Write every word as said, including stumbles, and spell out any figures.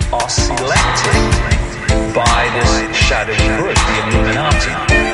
are selected by this shadowy group, the Illuminati.